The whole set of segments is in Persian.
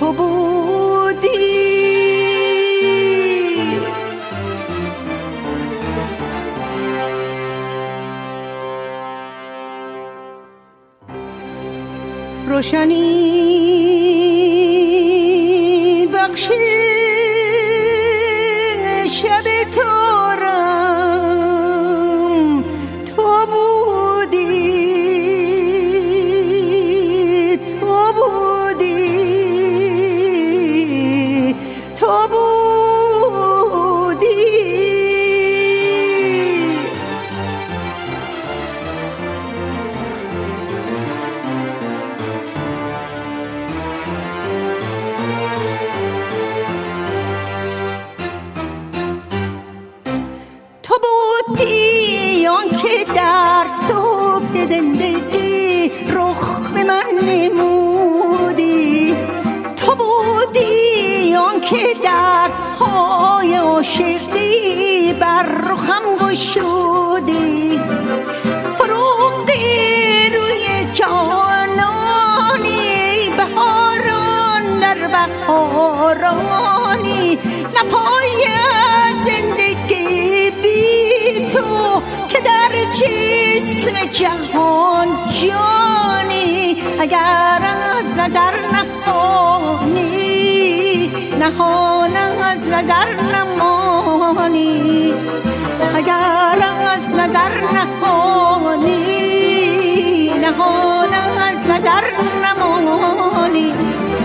تو بودی. روشنی بخشی شب تارم تو بودی، تو بودی، تو بودی. تو بودی آنکه در صبح زندگی رخ به من نمودی. تو بودی آنکه در های عاشقی بر رخم گشودی. فروغ روی جانانی، بهاران در بهارانی، نپاید زندگی بی تو که در جسم جهان جانی. اگر از نظر نهانی، نهان از نظر نمانی. اگر از نظر نهانی، نهان از نظر نمانی.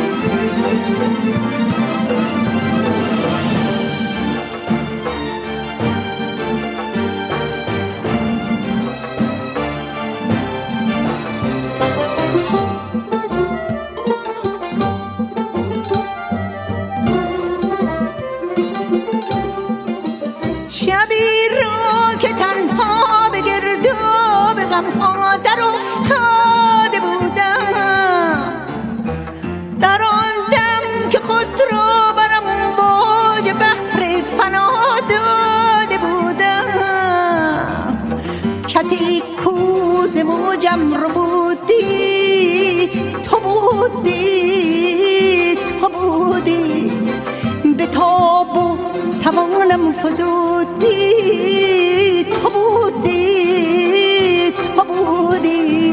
شبی را که تنها به گرداب غمها در افتاده بودم، در آن دم که خود را بر امواج بحر فنا داده بودم. کسی کو ز موجم رو بودی، تو بودی، تو بودی. به تاب و توانم فزودی، تو بودی، تو بودی.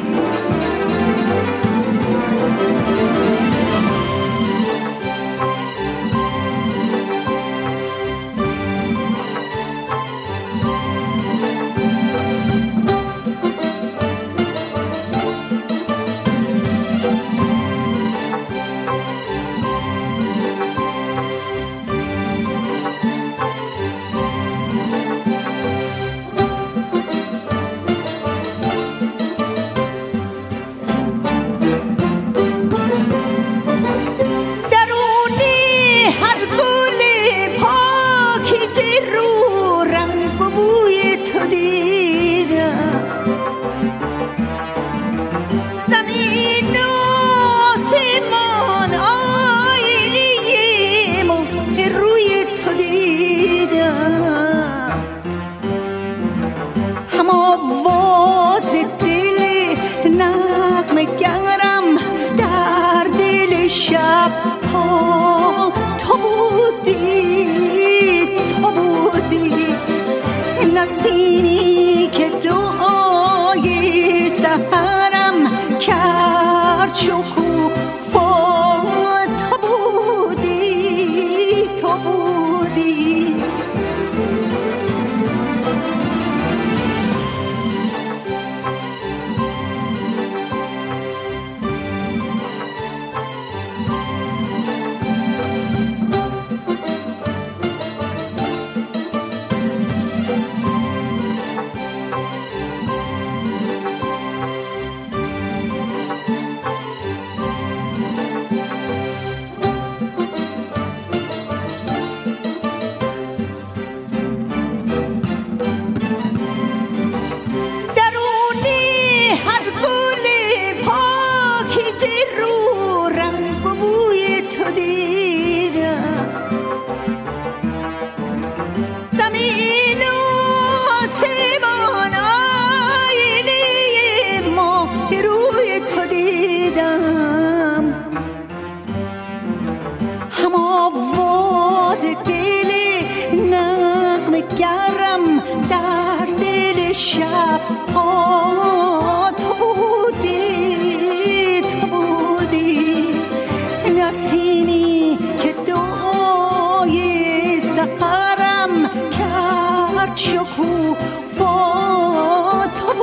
تو بودی، تو بودی. نسیمی که دعای سفرم کرد شکوفا، تو بودی، تو بودی. شب ها تو بودی نسیمی که دعای سحرم کرد شکوفا تو